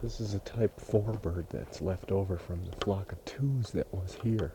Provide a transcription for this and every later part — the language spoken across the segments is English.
This is a type 4 bird that's left over from the flock of twos that was here.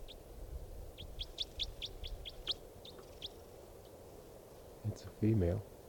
It's a female.